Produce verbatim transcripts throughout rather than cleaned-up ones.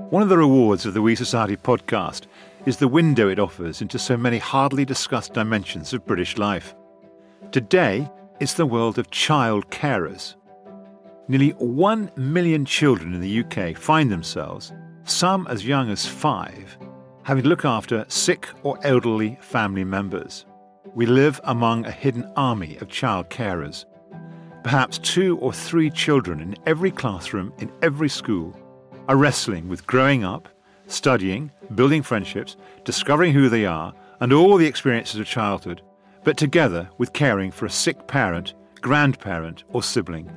One of the rewards of the We Society podcast is the window it offers into so many hardly discussed dimensions of British life. Today, it's the world of child carers. Nearly one million children in the U K find themselves, some as young as five, having to look after sick or elderly family members. We live among a hidden army of child carers. Perhaps two or three children in every classroom, in every school, are wrestling with growing up, studying, building friendships, discovering who they are, and all the experiences of childhood, but together with caring for a sick parent, grandparent, or sibling.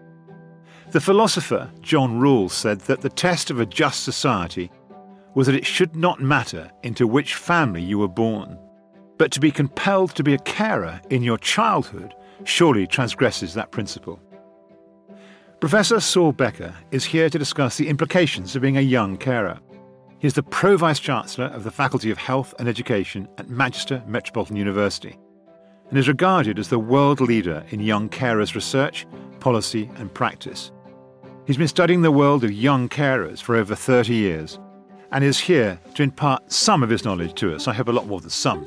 The philosopher John Rawls said that the test of a just society was that it should not matter into which family you were born, but to be compelled to be a carer in your childhood surely transgresses that principle. Professor Saul Becker is here to discuss the implications of being a young carer. He is the Pro-Vice-Chancellor of the Faculty of Health and Education at Manchester Metropolitan University and is regarded as the world leader in young carers research, policy and practice. He's been studying the world of young carers for over thirty years and is here to impart some of his knowledge to us. I hope a lot more than some.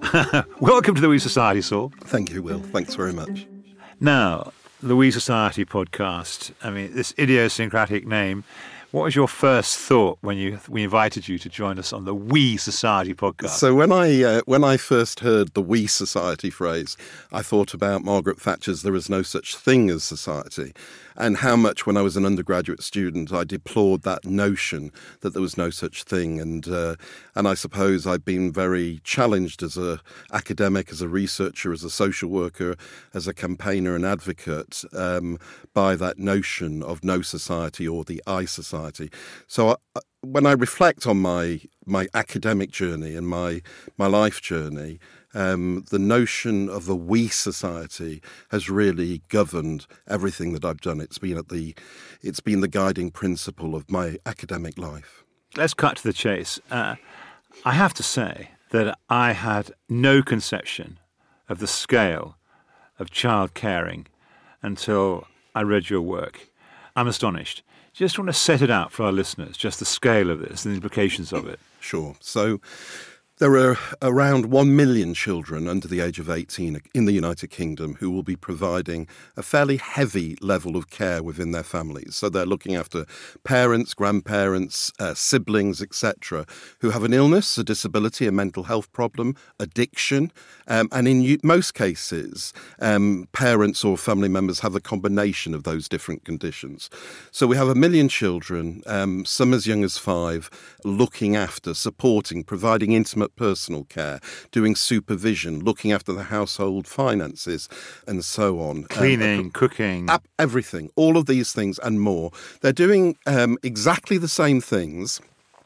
Welcome to the We Society, Saul. Thank you, Will. Thanks very much. Now, the We Society podcast, I mean, this idiosyncratic name, what was your first thought when you we invited you to join us on the We Society podcast? So when I uh, when I first heard the We Society phrase, I thought about Margaret Thatcher's "There is no such thing as society," and how much when I was an undergraduate student I deplored that notion that there was no such thing. And uh, and I suppose I've been very challenged as a academic, as a researcher, as a social worker, as a campaigner and advocate um, by that notion of no society or the I society. So I, when I reflect on my my academic journey and my my life journey, um, the notion of the we society has really governed everything that I've done. It's been at the it's been the guiding principle of my academic life. Let's cut to the chase. Uh, I have to say that I had no conception of the scale of child caring until I read your work. I'm astonished. Just want to set it out for our listeners, just the scale of this and the implications of it. Sure. So there are around one million children under the age of eighteen in the United Kingdom who will be providing a fairly heavy level of care within their families. So they're looking after parents, grandparents, uh, siblings, et cetera, who have an illness, a disability, a mental health problem, addiction, um, and in most cases, um, parents or family members have a combination of those different conditions. So we have a million children, um, some as young as five, looking after, supporting, providing intimate personal care, doing supervision, looking after the household finances, and so on. Cleaning, um, cooking. Everything. All of these things and more. They're doing um, exactly the same things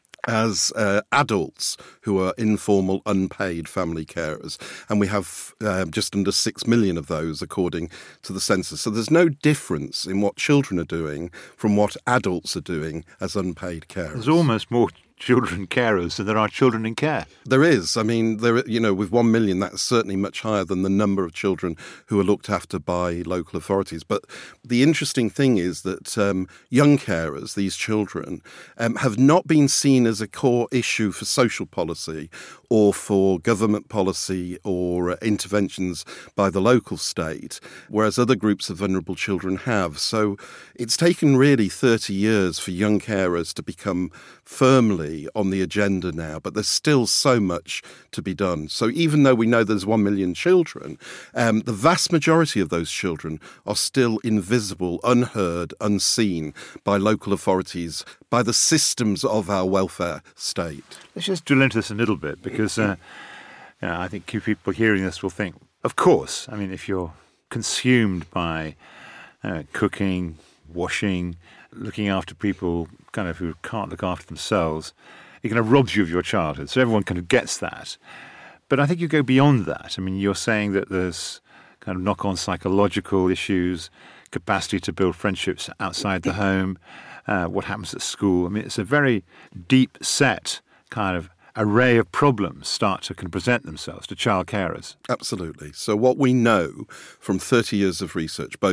as uh, adults who are informal, unpaid family carers. And we have uh, just under six million of those, according to the census. So there's no difference in what children are doing from what adults are doing as unpaid carers. There's almost more children carers than there are children in care. There is. I mean, there. You know, with one million, that's certainly much higher than the number of children who are looked after by local authorities. But the interesting thing is that um, young carers, these children, um, have not been seen as a core issue for social policy or for government policy or uh, interventions by the local state, whereas other groups of vulnerable children have. So it's taken really thirty years for young carers to become firmly on the agenda now, but there's still so much to be done. So even though we know there's one million children, um, the vast majority of those children are still invisible, unheard, unseen by local authorities, by the systems of our welfare state. Let's just drill into this a little bit, because uh, you know, I think people hearing this will think, of course, I mean, if you're consumed by uh, cooking, washing, looking after people kind of who can't look after themselves, it kind of robs you of your childhood. So everyone kind of gets that. But I think you go beyond that. I mean, you're saying that there's kind of knock-on psychological issues, capacity to build friendships outside the home, uh, what happens at school. I mean, it's a very deep-set kind of array of problems start to can present themselves to child carers. Absolutely. So what we know from thirty years of research, both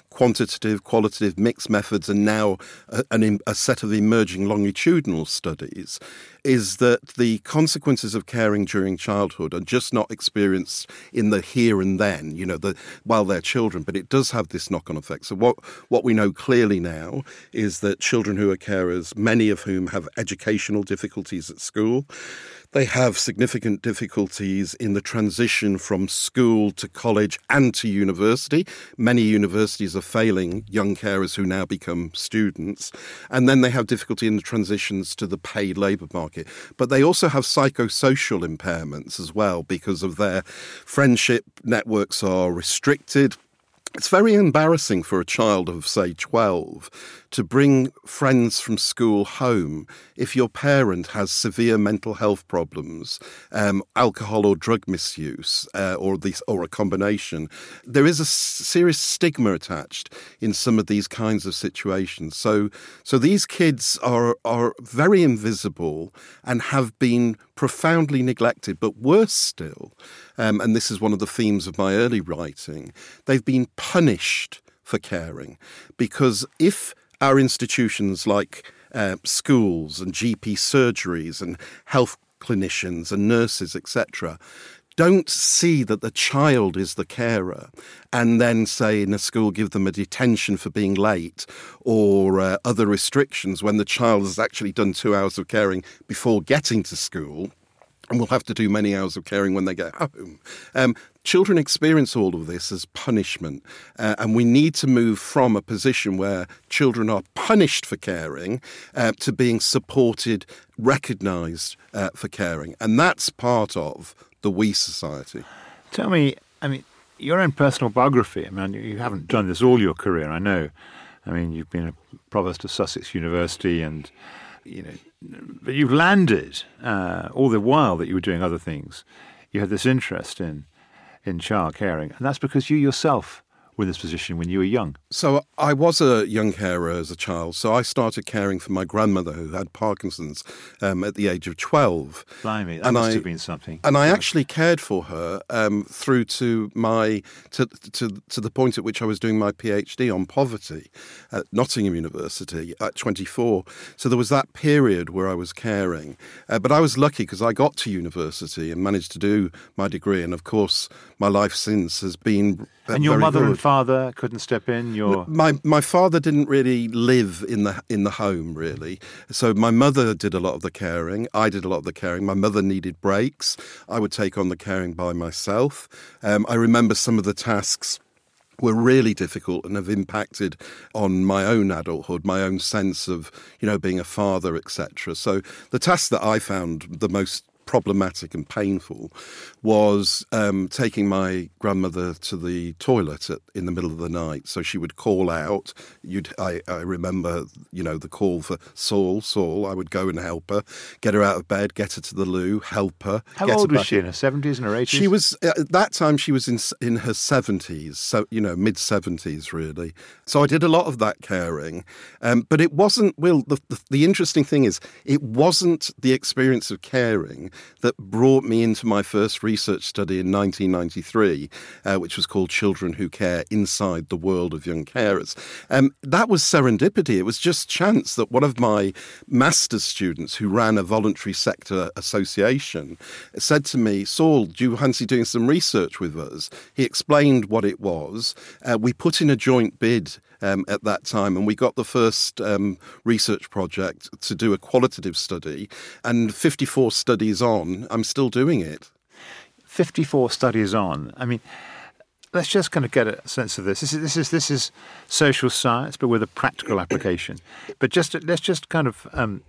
quantitative, qualitative, mixed methods, and now a, an, a set of emerging longitudinal studies, is that the consequences of caring during childhood are just not experienced in the here and then, you know, the, while they're children, but it does have this knock-on effect. So what, what we know clearly now is that children who are carers, many of whom have educational difficulties at school, they have significant difficulties in the transition from school to college and to university. Many universities are failing young carers who now become students. And then they have difficulty in the transitions to the paid labour market. But they also have psychosocial impairments as well because of their friendship networks are restricted. It's very embarrassing for a child of, say, twelve to bring friends from school home if your parent has severe mental health problems, um, alcohol or drug misuse, uh, or these, or a combination. There is a s- serious stigma attached in some of these kinds of situations. So, so these kids are are very invisible and have been profoundly neglected. But worse still, um, and this is one of the themes of my early writing, they've been punished for caring, because if our institutions like uh, schools and G P surgeries and health clinicians and nurses, et cetera, don't see that the child is the carer and then, say, in a school, give them a detention for being late or uh, other restrictions when the child has actually done two hours of caring before getting to school, and will have to do many hours of caring when they get home. Um, children experience all of this as punishment, uh, and we need to move from a position where children are punished for caring uh, to being supported, recognised uh, for caring. And that's part of the We Society. Tell me, I mean, your own personal biography, I mean, you haven't done this all your career, I know. I mean, you've been a provost of Sussex University and, you know, but you've landed, uh, all the while that you were doing other things, you had this interest in in child caring, and that's because you yourself were in this position when you were young. So I was a young carer as a child, so I started caring for my grandmother who had Parkinson's um, at the age of twelve. Blimey, that and must I, have been something. And I actually cared for her um, through to my to, to to the point at which I was doing my PhD on poverty at Nottingham University at twenty-four. So there was that period where I was caring. Uh, but I was lucky because I got to university and managed to do my degree. And of course, my life since has been uh, And your very mother good. and father couldn't step in? Your My my father didn't really live in the in the home, really. So my mother did a lot of the caring. I did a lot of the caring. My mother needed breaks. I would take on the caring by myself. Um, I remember some of the tasks were really difficult and have impacted on my own adulthood, my own sense of, you know, being a father, et cetera. So the task that I found the most problematic and painful was um, taking my grandmother to the toilet at, in the middle of the night. So she would call out. You'd, I, I remember, you know, the call for Saul, Saul. I would go and help her, get her out of bed, get her to the loo, help her. How get old her was back she, in her seventies and her eighties? She was, at that time, she was in in her seventies, so, you know, mid-seventies, really. So I did a lot of that caring. Um, but it wasn't, Will, the, the, the interesting thing is, it wasn't the experience of caring that brought me into my first research study in nineteen ninety-three, uh, which was called Children Who Care Inside the World of Young Carers. Um, that was serendipity. It was just chance that one of my master's students who ran a voluntary sector association said to me, Saul, do you fancy doing some research with us? He explained what it was. Uh, we put in a joint bid Um, at that time, and we got the first um, research project to do a qualitative study, and fifty-four studies on, I'm still doing it. fifty-four studies on. I mean, let's just kind of get a sense of this. This is this is this is social science, but with a practical application. But just let's just kind of. Um,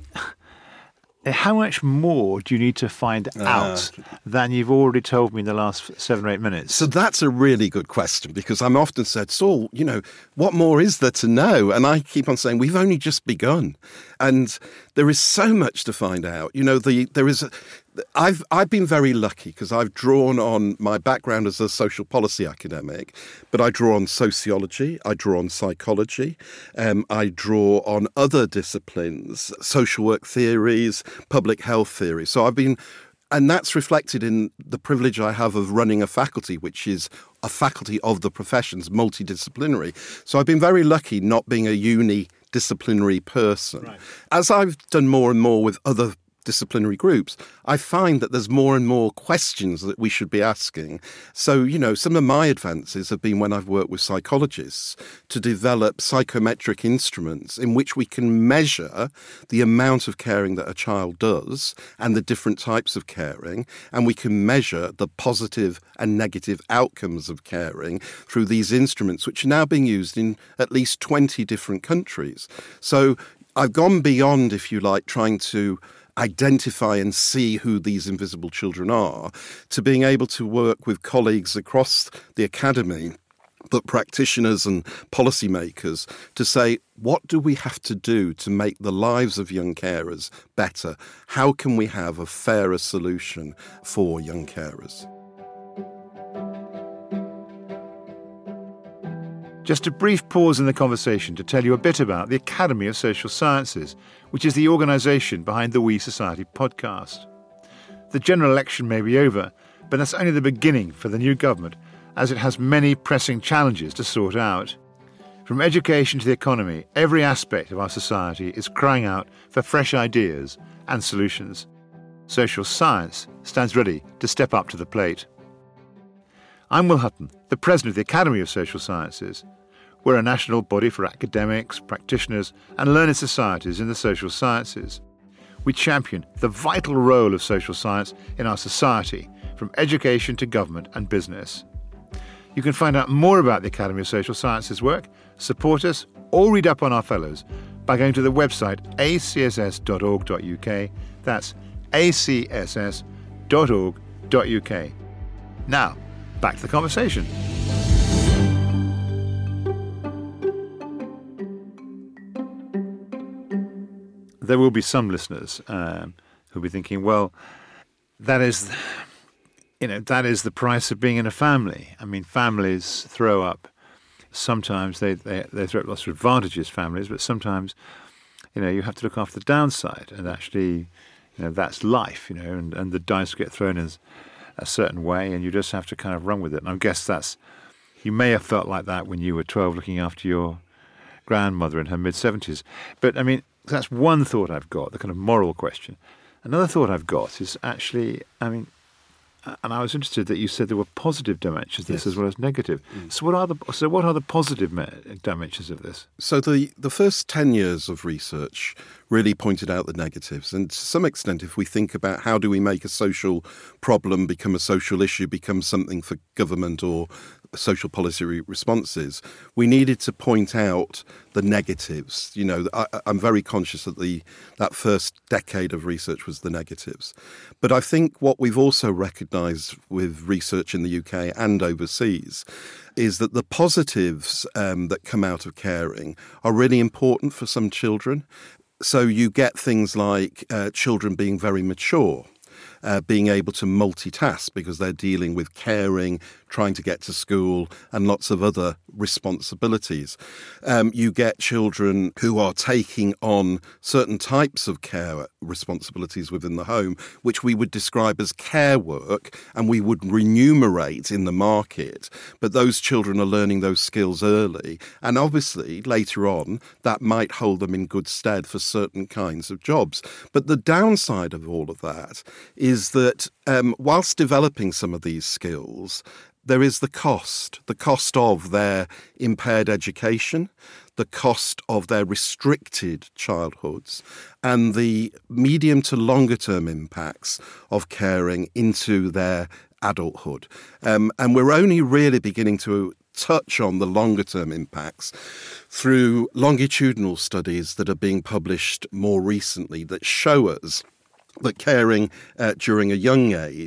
How much more do you need to find out uh, than you've already told me in the last seven or eight minutes? So that's a really good question, because I'm often said, Saul, you know, what more is there to know? And I keep on saying, we've only just begun. And there is so much to find out. You know, the there is... A, I've I've been very lucky because I've drawn on my background as a social policy academic, but I draw on sociology, I draw on psychology, um, I draw on other disciplines, social work theories, public health theories. So I've been And that's reflected in the privilege I have of running a faculty, which is a faculty of the professions, multidisciplinary. So I've been very lucky not being a uni-disciplinary person. Right. As I've done more and more with other disciplinary groups, I find that there's more and more questions that we should be asking. So, you know, some of my advances have been when I've worked with psychologists to develop psychometric instruments in which we can measure the amount of caring that a child does and the different types of caring, and we can measure the positive and negative outcomes of caring through these instruments, which are now being used in at least twenty different countries. So I've gone beyond, if you like, trying to identify and see who these invisible children are, to being able to work with colleagues across the academy, but practitioners and policymakers, to say, what do we have to do to make the lives of young carers better? How can we have a fairer solution for young carers? Just a brief pause in the conversation to tell you a bit about the Academy of Social Sciences, which is the organisation behind the We Society podcast. The general election may be over, but that's only the beginning for the new government, as it has many pressing challenges to sort out. From education to the economy, every aspect of our society is crying out for fresh ideas and solutions. Social science stands ready to step up to the plate. I'm Will Hutton, the president of the Academy of Social Sciences. We're a national body for academics, practitioners and learned societies in the social sciences. We champion the vital role of social science in our society, from education to government and business. You can find out more about the Academy of Social Sciences work, support us or read up on our fellows by going to the website a c s s dot org dot u k. That's a c s s dot org dot u k. Now, back to the conversation. There will be some listeners um, who'll be thinking, well, that is, you know, that is the price of being in a family. I mean, families throw up. Sometimes they, they, they throw up lots of advantages, families, but sometimes, you know, you have to look after the downside. And actually, you know, that's life, you know, and, and the dice get thrown in a certain way, and you just have to kind of run with it. And I guess that's, you may have felt like that when you were twelve looking after your grandmother in her mid-seventies. But, I mean, that's one thought I've got, the kind of moral question. Another thought I've got is actually, I mean, and I was interested that you said there were positive dimensions of this yes. as well as negative. Mm. So what are the so what are the positive dimensions of this? So the, the first ten years of research really pointed out the negatives. And to some extent, if we think about how do we make a social problem become a social issue, become something for government or social policy re- responses, we needed to point out the negatives. You know, I, I'm very conscious that the that first decade of research was the negatives. But I think what we've also recognised with research in the U K and overseas is that the positives um, that come out of caring are really important for some children. So you get things like uh, children being very mature, uh, being able to multitask because they're dealing with caring, trying to get to school, and lots of other responsibilities. Um, you get children who are taking on certain types of care responsibilities within the home, which we would describe as care work, and we would remunerate in the market. But those children are learning those skills early, and obviously later on that might hold them in good stead for certain kinds of jobs. But the downside of all of that is that um, whilst developing some of these skills, there is the cost, the cost of their impaired education, the cost of their restricted childhoods, and the medium to longer term impacts of caring into their adulthood. Um, and we're only really beginning to touch on the longer term impacts through longitudinal studies that are being published more recently that show us that caring uh, during a young age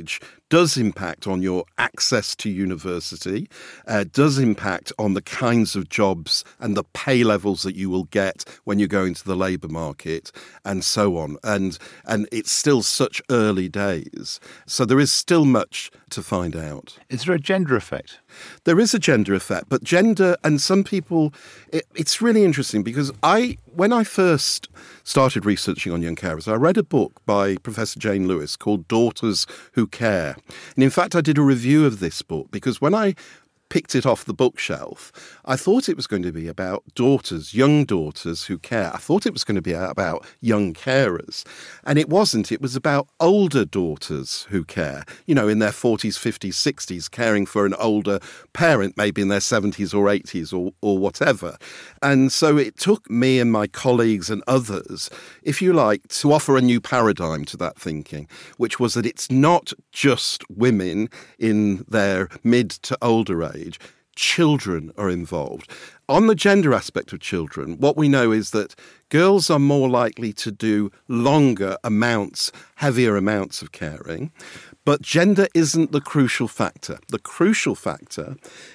does impact on your access to university, uh, does impact on the kinds of jobs and the pay levels that you will get when you go into the labour market, and so on. And and it's still such early days. So there is still much to find out. Is there a gender effect? There is a gender effect, but gender, and some people, it, it's really interesting because I, when I first started researching on young carers, I read a book by Professor Jane Lewis called Daughters Who Care. And in fact, I did a review of this book because when I picked it off the bookshelf, I thought it was going to be about daughters, young daughters who care. I thought it was going to be about young carers. And it wasn't. It was about older daughters who care, you know, in their forties, fifties, sixties, caring for an older parent, maybe in their seventies or eighties or, or whatever. And so it took me and my colleagues and others, if you like, to offer a new paradigm to that thinking, which was that it's not just women in their mid to older age. Children are involved. On the gender aspect of children, what we know is that girls are more likely to do longer amounts, heavier amounts of caring, but gender isn't the crucial factor. The crucial factor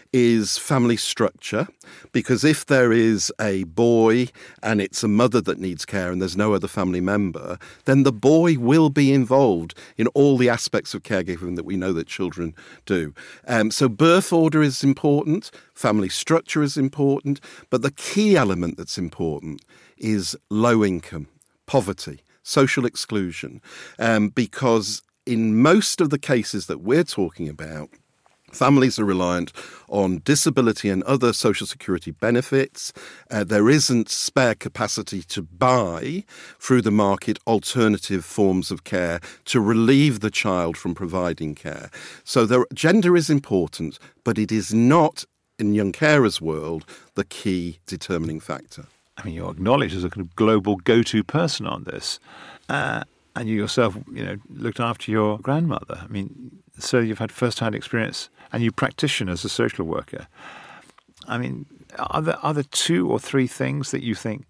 is family structure, because if there is a boy and it's a mother that needs care and there's no other family member, then the boy will be involved in all the aspects of caregiving that we know that children do. Um, so birth order is important, family structure is important, but the key element that's important is low income, poverty, social exclusion, um, because in most of the cases that we're talking about, families are reliant on disability and other social security benefits. Uh, there isn't spare capacity to buy through the market alternative forms of care to relieve the child from providing care. So there, gender is important, but it is not, in young carers' world, the key determining factor. I mean, you're acknowledged as a kind of global go-to person on this. Uh, and you yourself, you know, looked after your grandmother. I mean, so you've had first-hand experience and you practitioner as a social worker. I mean, are there, are there two or three things that you think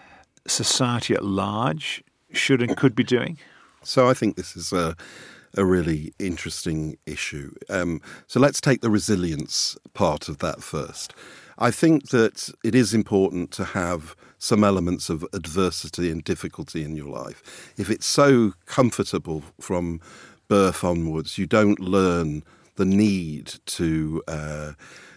society at large should and could be doing? So I think this is a, a really interesting issue. Um, so let's take the resilience part of that first. I think that it is important to have some elements of adversity and difficulty in your life. If it's so comfortable from birth onwards, you don't learn the need to uh,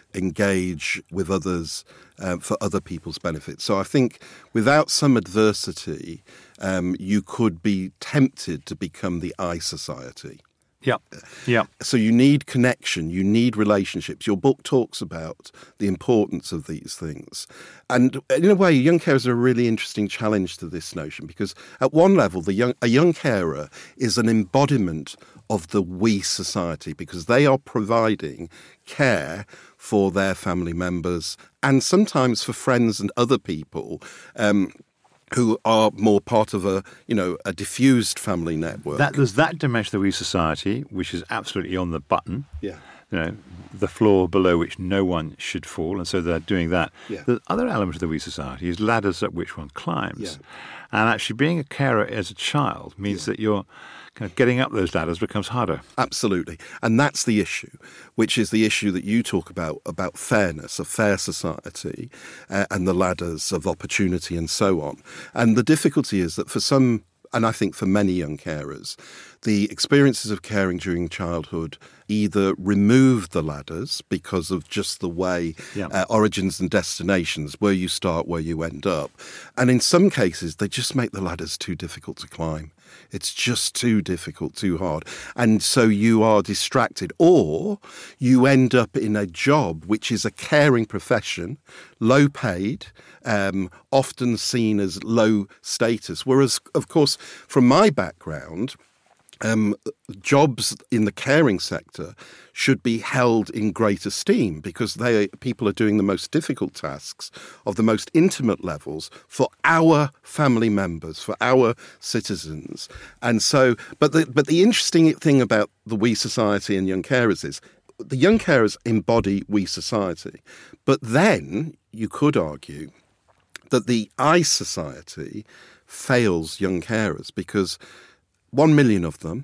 engage with others uh, for other people's benefits. So I think without some adversity, um, you could be tempted to become the I society. Yeah, yeah. So you need connection, you need relationships. Your book talks about the importance of these things. And in a way, young carers are a really interesting challenge to this notion, because at one level, the young, a young carer is an embodiment of the we society, because they are providing care for their family members and sometimes for friends and other people um, who are more part of a, you know, a diffused family network. That, there's that dimension of the we society, which is absolutely on the button. Yeah. You know, the floor below which no one should fall, and so they're doing that. Yeah. The other element of the we society is ladders at which one climbs. Yeah. And actually being a carer as a child means yeah. that you're kind of getting up those ladders becomes harder. Absolutely. And that's the issue, which is the issue that you talk about, about fairness, a fair society, uh, and the ladders of opportunity and so on. And the difficulty is that for some, and I think for many young carers, the experiences of caring during childhood either remove the ladders because of just the way yeah. uh, origins and destinations, where you start, where you end up. And in some cases, they just make the ladders too difficult to climb. It's just too difficult, too hard. And so you are distracted, or you end up in a job which is a caring profession, low paid, um, often seen as low status. Whereas, of course, from my background, Um, jobs in the caring sector should be held in great esteem, because they people are doing the most difficult tasks of the most intimate levels for our family members, for our citizens. And so, but the, but the interesting thing about the we society and young carers is the young carers embody we society. But then you could argue that the I society fails young carers, because one million of them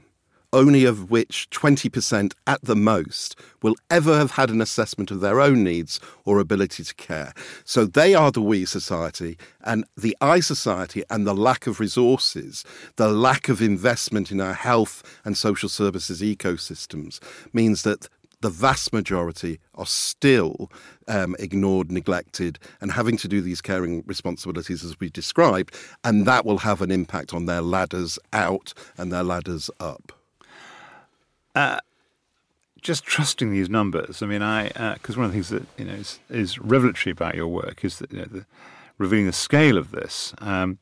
only of which twenty percent at the most will ever have had an assessment of their own needs or ability to care. So they are the we society, and the I society and the lack of resources, the lack of investment in our health and social services ecosystems means that the vast majority are still um, ignored, neglected, and having to do these caring responsibilities as we described, and that will have an impact on their ladders out and their ladders up. Uh, just trusting these numbers. I mean, I because uh, one of the things that you know is, is revelatory about your work is that you know, the, revealing the scale of this. Um,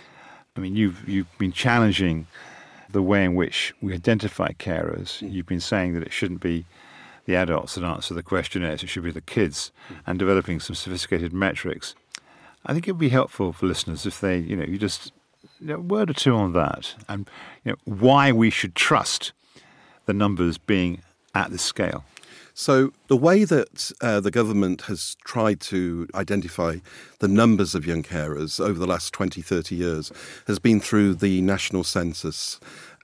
I mean, you've you've been challenging the way in which we identify carers. Mm. You've been saying that it shouldn't be the adults that answer the questionnaires; it should be the kids, mm. and developing some sophisticated metrics. I think it would be helpful for listeners if they, you know, you just you know, a word or two on that, and you know, why we should trust the numbers being at this scale. So the way that uh, the government has tried to identify the numbers of young carers over the last twenty, thirty years has been through the national census.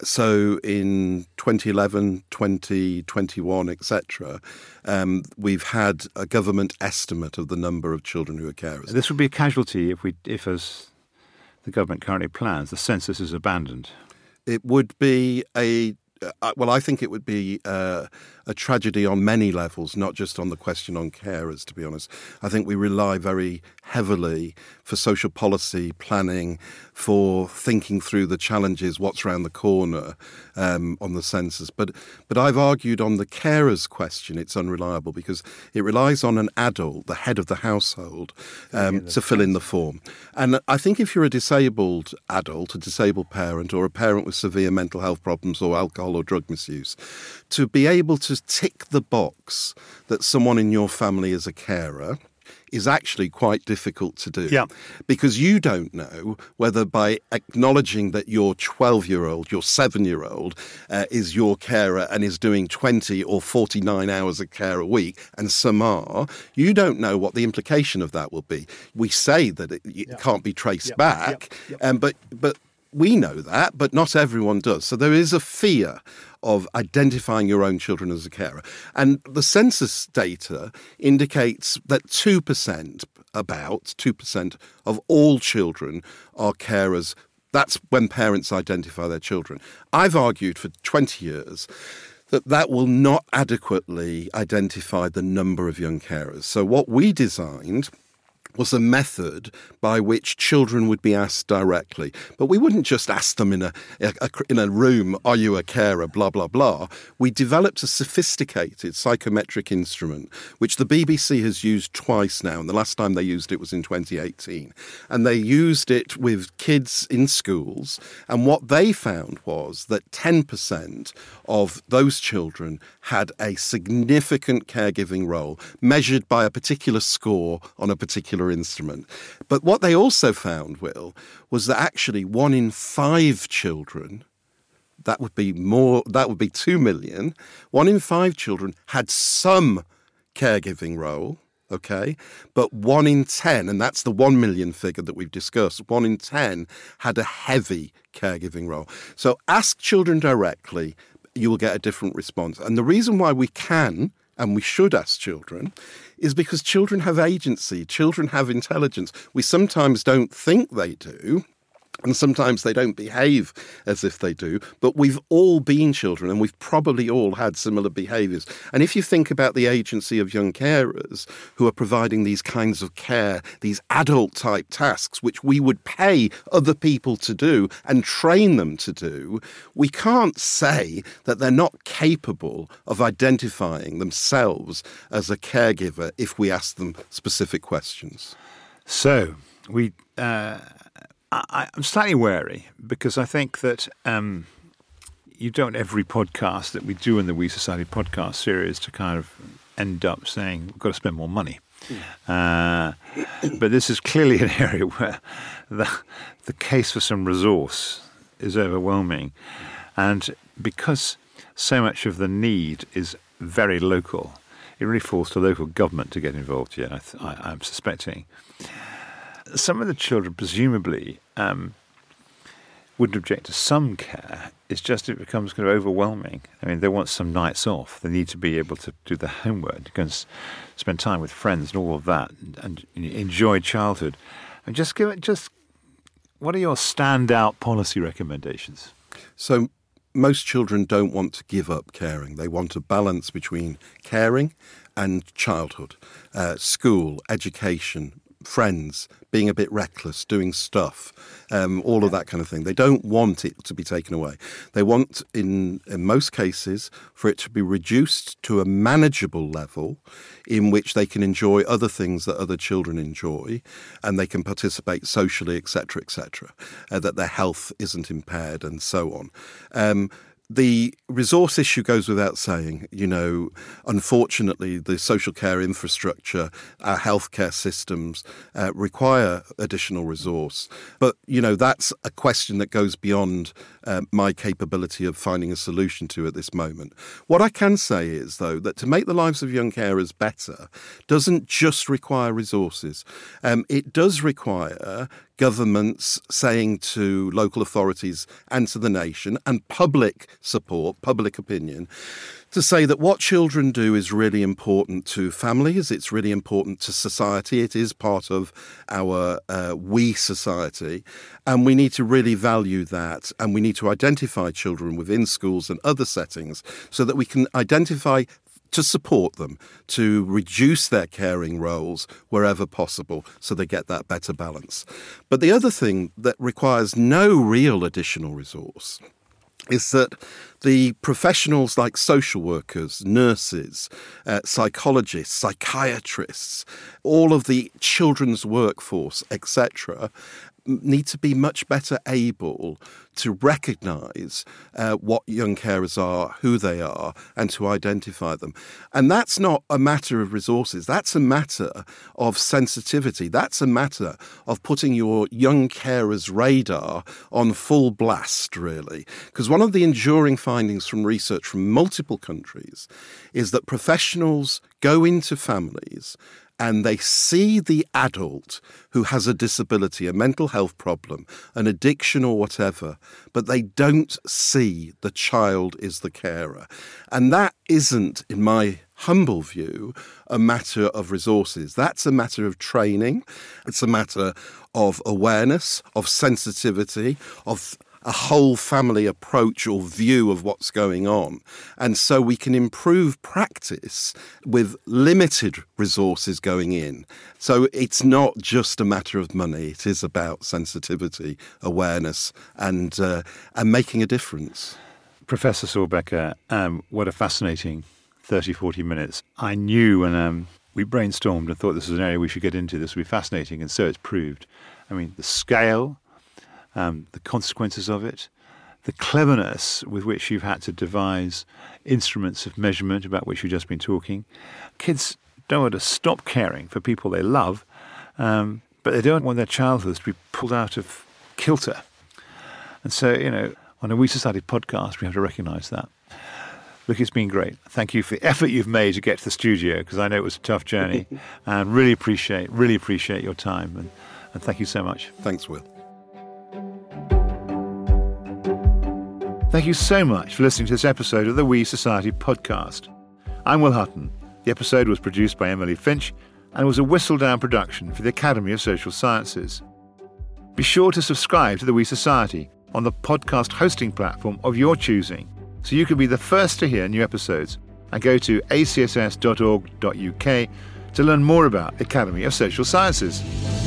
So in twenty eleven, twenty twenty-one, et cetera, um, we've had a government estimate of the number of children who are carers. This would be a casualty if we, if as the government currently plans, the census is abandoned. It would be a Uh, well, I think it would be uh, a tragedy on many levels, not just on the question on carers, to be honest. I think we rely very heavily for social policy planning, for thinking through the challenges, what's around the corner um, on the census. But but I've argued on the carers question it's unreliable because it relies on an adult, the head of the household, um, to fill in the form. And I think if you're a disabled adult, a disabled parent, or a parent with severe mental health problems or alcohol or drug misuse, to be able to tick the box that someone in your family is a carer is actually quite difficult to do. Yeah. Because you don't know whether by acknowledging that your twelve-year-old, your seven-year-old uh, is your carer and is doing twenty or forty-nine hours of care a week, and some are, you don't know what the implication of that will be. We say that it, it yeah. can't be traced yeah. back, yeah. Yeah. Um, but but we know that, but not everyone does. So there is a fear of identifying your own children as a carer. And the census data indicates that two percent, about two percent of all children are carers. That's when parents identify their children. I've argued for twenty years that that will not adequately identify the number of young carers. So what we designed was a method by which children would be asked directly. But we wouldn't just ask them in a, a in a room, are you a carer, blah, blah, blah. We developed a sophisticated psychometric instrument, which the B B C has used twice now, and the last time they used it was in twenty eighteen. And they used it with kids in schools, and what they found was that ten percent of those children had a significant caregiving role, measured by a particular score on a particular instrument. But what they also found, Will, was that actually one in five children, that would be more, that would be two million, one in five children had some caregiving role, okay? But one in ten, and that's the one million figure that we've discussed, one in ten had a heavy caregiving role. So ask children directly, you will get a different response. And the reason why we can and we should ask children is because children have agency, children have intelligence. We sometimes don't think they do, and sometimes they don't behave as if they do, but we've all been children and we've probably all had similar behaviours. And if you think about the agency of young carers who are providing these kinds of care, these adult-type tasks, which we would pay other people to do and train them to do, we can't say that they're not capable of identifying themselves as a caregiver if we ask them specific questions. So, we... Uh... I, I'm slightly wary because I think that um, you don't every podcast that we do in the We Society podcast series to kind of end up saying we've got to spend more money. Mm. Uh, but this is clearly an area where the, the case for some resource is overwhelming. And because so much of the need is very local, it really falls to local government to get involved here, I th- I, I'm suspecting. Some of the children presumably um, wouldn't object to some care it's just it becomes kind of overwhelming. I mean, they want some nights off. They need to be able to do the homework, to go and s- spend time with friends and all of that, and, and enjoy childhood. And just give it, just what are your standout policy recommendations? So most children don't want to give up caring. They want a balance between caring and childhood, uh, school, education, friends, being a bit reckless, doing stuff, um, all of that kind of thing. They don't want it to be taken away. They want, in, in most cases, for it to be reduced to a manageable level in which they can enjoy other things that other children enjoy, and they can participate socially, et cetera, et cetera, uh, that their health isn't impaired and so on. Um, The resource issue goes without saying. You know, unfortunately, the social care infrastructure, our healthcare systems uh, require additional resource. But, you know, that's a question that goes beyond uh, my capability of finding a solution to at this moment. What I can say is, though, that to make the lives of young carers better doesn't just require resources. Um, it does require governments saying to local authorities and to the nation, and public support, public opinion, to say that what children do is really important to families, it's really important to society, it is part of our uh, we society, and we need to really value that, and we need to identify children within schools and other settings so that we can identify to support them, to reduce their caring roles wherever possible so they get that better balance. But the other thing that requires no real additional resource is that the professionals like social workers, nurses, uh, psychologists, psychiatrists, all of the children's workforce, et cetera, need to be much better able to recognise uh, what young carers are, who they are, and to identify them. And that's not a matter of resources. That's a matter of sensitivity. That's a matter of putting your young carers' radar on full blast, really. Because one of the enduring findings from research from multiple countries is that professionals go into families and they see the adult who has a disability, a mental health problem, an addiction or whatever, but they don't see the child is the carer. And that isn't, in my humble view, a matter of resources. That's a matter of training. It's a matter of awareness, of sensitivity, of a whole family approach or view of what's going on. And so we can improve practice with limited resources going in. So it's not just a matter of money. It is about sensitivity, awareness, and uh, and making a difference. Professor Saul Becker, um, what a fascinating thirty, forty minutes. I knew when um, we brainstormed and thought this was an area we should get into, this would be fascinating, and so it's proved. I mean, the scale, Um, the consequences of it, the cleverness with which you've had to devise instruments of measurement about which you've just been talking. Kids don't want to stop caring for people they love, um, but they don't want their childhoods to be pulled out of kilter. And so, you know, on a We Society podcast, we have to recognise that. Look, it's been great. Thank you for the effort you've made to get to the studio, because I know it was a tough journey, and really appreciate, really appreciate your time. And, and thank you so much. Thanks, Will. Thank you so much for listening to this episode of the We Society podcast. I'm Will Hutton. The episode was produced by Emily Finch and was a whistle-down production for the Academy of Social Sciences. Be sure to subscribe to the We Society on the podcast hosting platform of your choosing so you can be the first to hear new episodes, and go to a c s s dot org dot u k to learn more about the Academy of Social Sciences.